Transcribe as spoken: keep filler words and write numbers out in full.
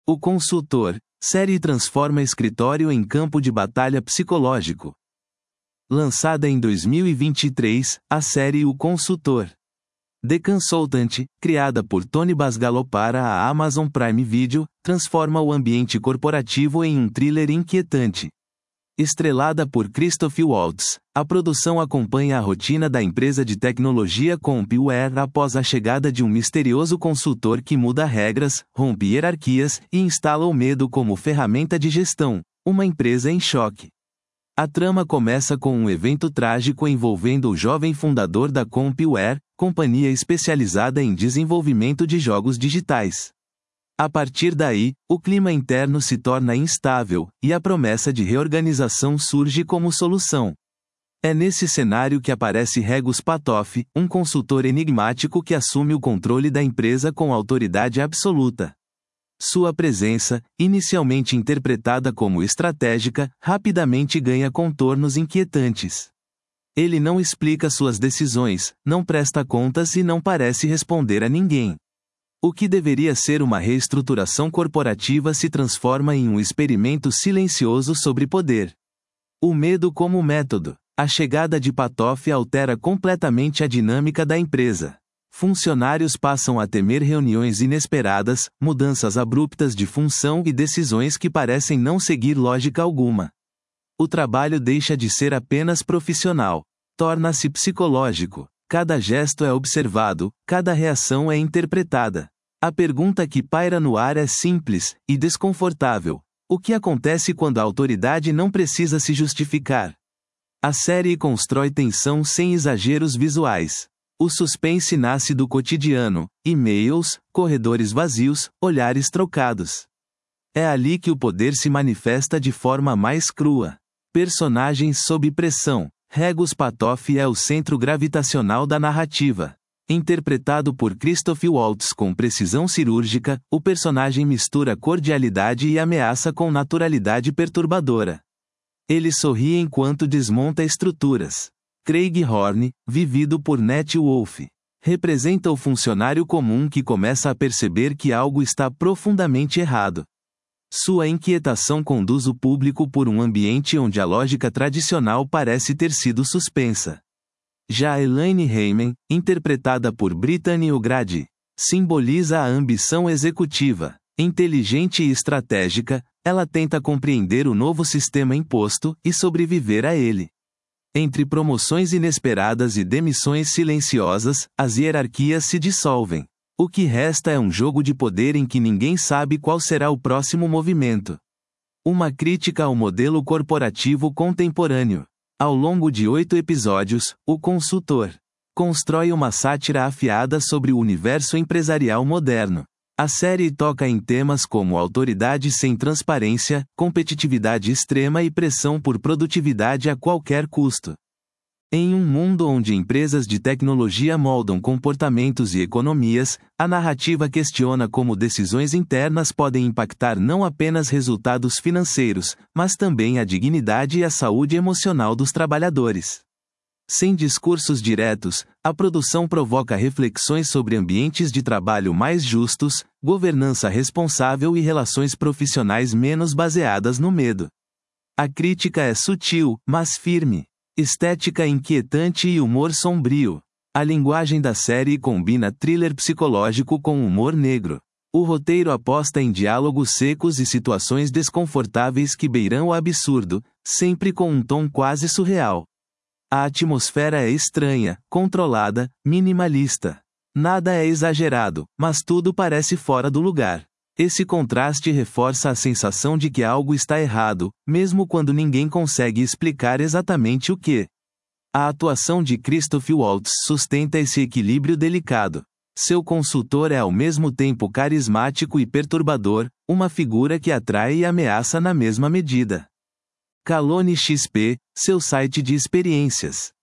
O Consultor, série transforma escritório em campo de batalha psicológico. Lançada em dois mil e vinte e três, a série O Consultor. The Consultant, criada por Tony Basgalo para a Amazon Prime Video, transforma o ambiente corporativo em um thriller inquietante. Estrelada por Christoph Waltz, a produção acompanha a rotina da empresa de tecnologia CompuWare após a chegada de um misterioso consultor que muda regras, rompe hierarquias e instala o medo como ferramenta de gestão, uma empresa em choque. A trama começa com um evento trágico envolvendo o jovem fundador da CompuWare, companhia especializada em desenvolvimento de jogos digitais. A partir daí, o clima interno se torna instável, e a promessa de reorganização surge como solução. É nesse cenário que aparece Regus Patoff, um consultor enigmático que assume o controle da empresa com autoridade absoluta. Sua presença, inicialmente interpretada como estratégica, rapidamente ganha contornos inquietantes. Ele não explica suas decisões, não presta contas e não parece responder a ninguém. O que deveria ser uma reestruturação corporativa se transforma em um experimento silencioso sobre poder. O medo como método. A chegada de Patoff altera completamente a dinâmica da empresa. Funcionários passam a temer reuniões inesperadas, mudanças abruptas de função e decisões que parecem não seguir lógica alguma. O trabalho deixa de ser apenas profissional. Torna-se psicológico. Cada gesto é observado, cada reação é interpretada. A pergunta que paira no ar é simples e desconfortável. O que acontece quando a autoridade não precisa se justificar? A série constrói tensão sem exageros visuais. O suspense nasce do cotidiano, e-mails, corredores vazios, olhares trocados. É ali que o poder se manifesta de forma mais crua. Personagens sob pressão. Regus Patoff é o centro gravitacional da narrativa. Interpretado por Christoph Waltz com precisão cirúrgica, o personagem mistura cordialidade e ameaça com naturalidade perturbadora. Ele sorri enquanto desmonta estruturas. Craig Horne, vivido por Nat Wolff, representa o funcionário comum que começa a perceber que algo está profundamente errado. Sua inquietação conduz o público por um ambiente onde a lógica tradicional parece ter sido suspensa. Já Elaine Heyman, interpretada por Brittany O'Grady, simboliza a ambição executiva. Inteligente e estratégica, ela tenta compreender o novo sistema imposto e sobreviver a ele. Entre promoções inesperadas e demissões silenciosas, as hierarquias se dissolvem. O que resta é um jogo de poder em que ninguém sabe qual será o próximo movimento. Uma crítica ao modelo corporativo contemporâneo. Ao longo de oito episódios, O Consultor constrói uma sátira afiada sobre o universo empresarial moderno. A série toca em temas como autoridade sem transparência, competitividade extrema e pressão por produtividade a qualquer custo. Em um mundo onde empresas de tecnologia moldam comportamentos e economias, a narrativa questiona como decisões internas podem impactar não apenas resultados financeiros, mas também a dignidade e a saúde emocional dos trabalhadores. Sem discursos diretos, a produção provoca reflexões sobre ambientes de trabalho mais justos, governança responsável e relações profissionais menos baseadas no medo. A crítica é sutil, mas firme. Estética inquietante e humor sombrio. A linguagem da série combina thriller psicológico com humor negro. O roteiro aposta em diálogos secos e situações desconfortáveis que beiram o absurdo, sempre com um tom quase surreal. A atmosfera é estranha, controlada, minimalista. Nada é exagerado, mas tudo parece fora do lugar. Esse contraste reforça a sensação de que algo está errado, mesmo quando ninguém consegue explicar exatamente o que. A atuação de Christoph Waltz sustenta esse equilíbrio delicado. Seu consultor é ao mesmo tempo carismático e perturbador, uma figura que atrai e ameaça na mesma medida. Calone X P, seu site de experiências.